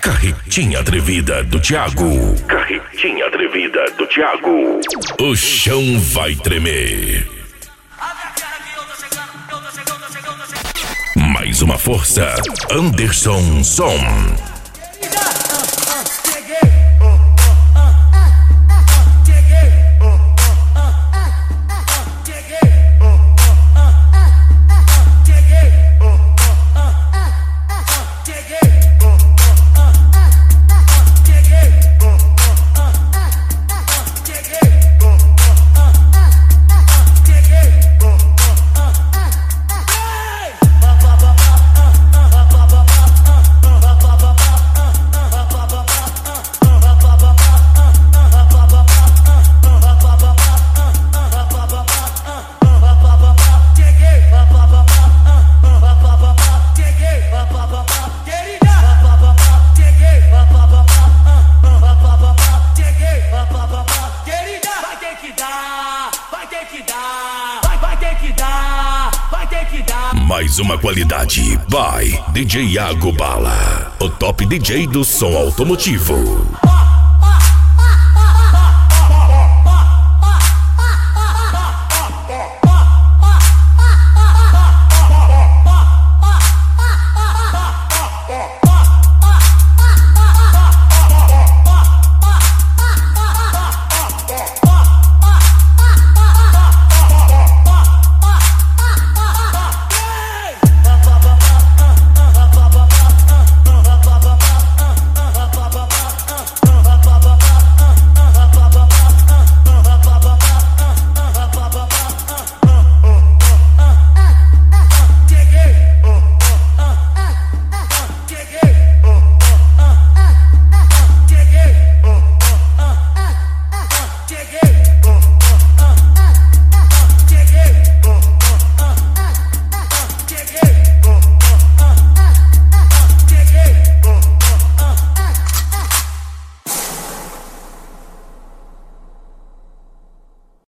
Carretinha atrevida do Thiago. Carretinha atrevida do Thiago. O chão vai tremer. Mais uma força. Anderson Som. Mais uma qualidade by DJ Iago Bala, o top DJ do som automotivo.